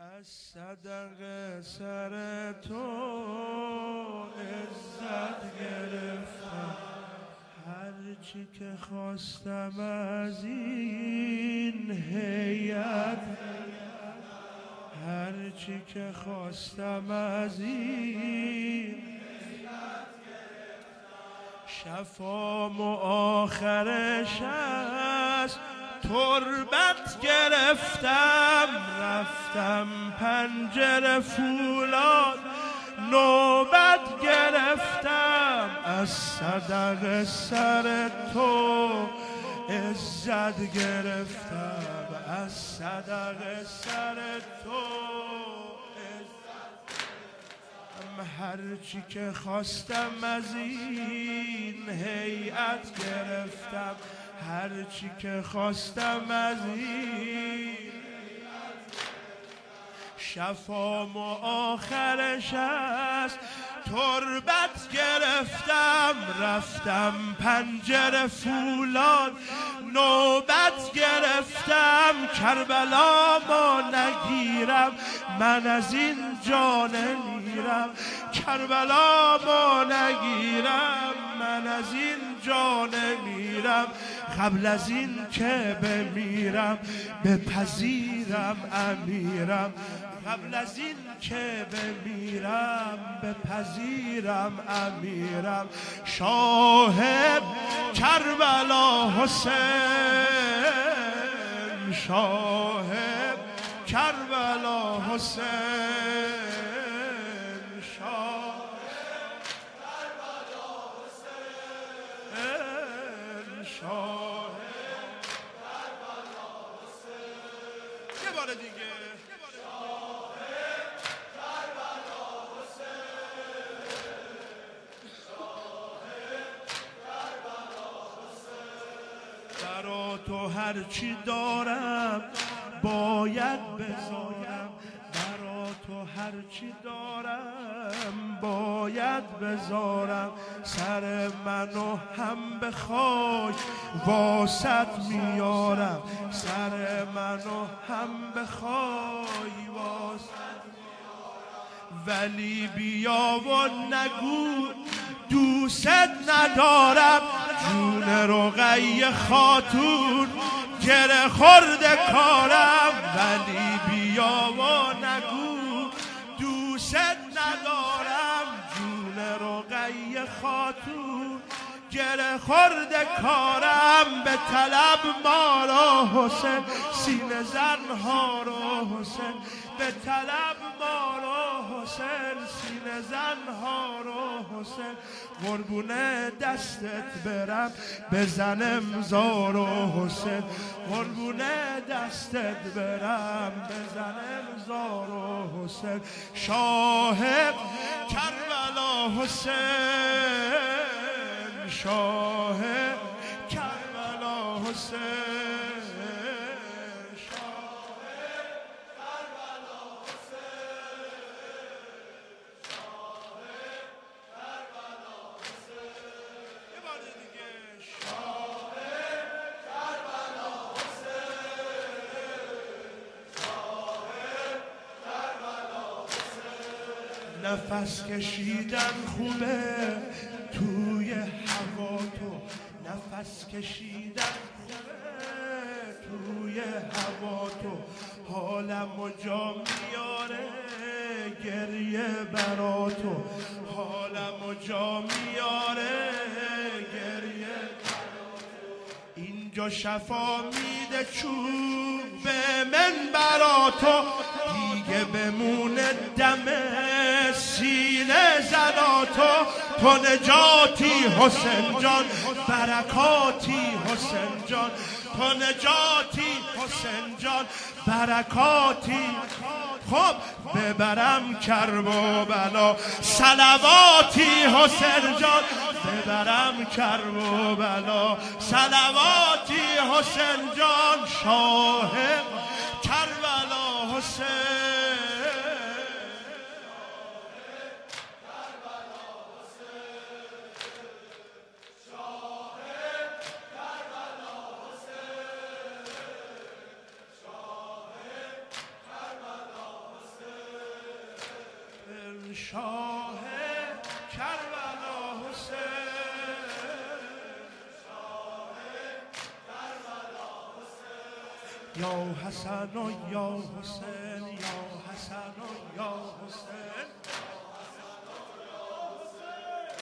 از صدق سر تو عزت گرفتم، هرچی که خواستم از این هیئت، هرچی که خواستم از این شفام و آخرش از تربت گرفتم، رفتم پنجره فولاد نوبت گرفتم، از صدق سر تو عزت گرفتم، از صدق سر تو عزت گرفتم، هرچی که خواستم از این هیئت گرفتم، هرچی که خواستم از این شفام و آخرش از تربت گرفتم، رفتم پنجره فولاد نوبت گرفتم، کربلا ما نگیرم من از این جا نمیرم، کربلا ما نگیرم من از این جا نمیرم، قبل از این که بمیرم بپذیرم امیرم، قبل از این که بمیرم بپذیرم امیرم، شاه کربلا حسین، شاه کربلا حسین، شاه کربلا حسین، شاه کربلا حسین. یه بار دیگه برا تو هرچی دارم باید بذارم، برا تو هرچی دارم باید بذارم، سر منو هم بخوای واسط میارم، سر منو هم بخوای واسط میارم، ولی بیا و نگو دوست ندارم، جون رقیه خاتون گره خورده کارم، ولی بیا و نگو دوست ندارم، جون رقیه خاتون گره خورده کارم، به طلب ما را حسین سینه زنها را حسین، به طلب ما را حسین سینه زنها را حسین، قربونه دستت برم بزن امضا را حسین، قربونه دستت برم بزن امضا را حسین، شاه کربلا حسین، شاه کربلا حسین، نفس کشیدن خوبه توی هوا تو، نفس کشیدن خوبه توی هوا تو، حالمو جا میاره گریه برا تو، حالمو جا میاره گریه برا تو، اینجا شفا میده چوب به من برا تو، دیگه بمونه دم سینه زنا تو، تو نجاتی حسین جان برکاتی حسین جان، تو نجاتی حسین جان برکاتی، خب ببرم کرب و بلا صلواتی حسین جان، ببرم کرب و بلا صلواتی حسین جان، شاه کربلا حسین. شاه کربلا حسین، یا حسن و یا حسین،